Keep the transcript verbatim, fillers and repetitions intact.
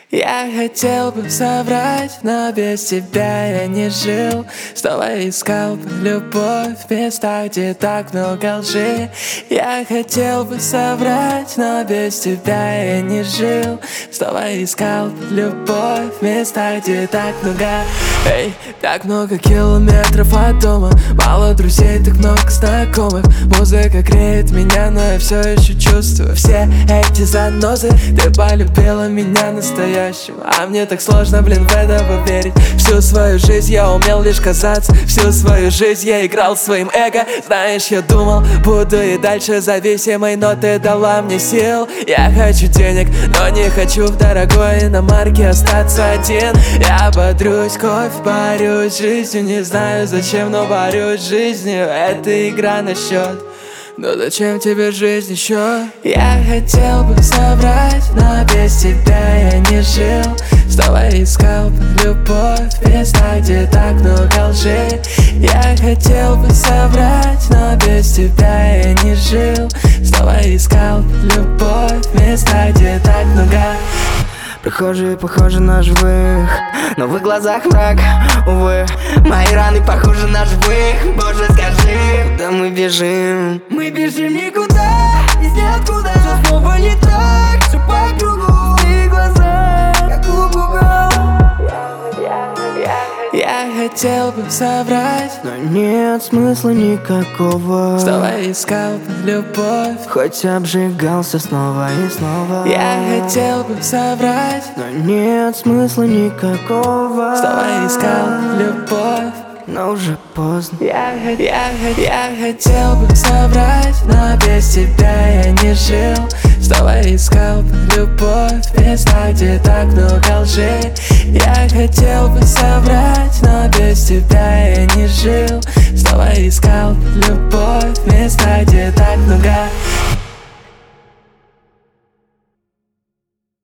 Я хотел бы соврать, но без тебя я не жил. Снова искал бы любовь в местах, где так много лжи. Я хотел бы соврать, но без тебя я не жил. Снова искал бы любовь в местах, где так много. Эй, так много километров от дома, мало друзей, так много знакомых. Музыка греет меня, но я все еще чувствую все эти занозы. Ты полюбила меня настоящим, а мне так сложно, блин, в это поверить. Всю свою жизнь я умел лишь казаться, всю свою жизнь я играл своим эго. Знаешь, я думал, буду и дальше зависимой, но ты дала мне сил. Я хочу денег, но не хочу в дорогой иномарке остаться один. Я бодрюсь, кофе парюсь с жизнью, не знаю зачем, но борюсь с жизнью. Это игра на счет, но зачем тебе жизнь еще? Я хотел бы соврать, но без тебя я не жил. Снова искал бы любовь в местах, где так много лжи. Я хотел бы соврать, но без тебя я не жил. Снова искал бы любовь в местах, где так много. Прохожие похожи на живых, но в их глазах мрак, увы. Мои раны похожи на живых. Боже, скажи, куда мы бежим? Мы бежим никуда, из ниоткуда. Все снова не так, все по кругу. Твои глаза, как лупугал. Я хотел бы соврать, но нет смысла никакого. снова искал бы любовь, хоть обжигался снова и снова. Я хотел бы соврать, но нет смысла никакого. снова искал бы любовь, но уже поздно. Я, я, я хотел бы соврать, но без тебя я не жил. Снова искал бы любовь в местах, где так много лжи. Я хотел бы соврать, но без тебя я не жил. Снова искал бы любовь в местах, где так много.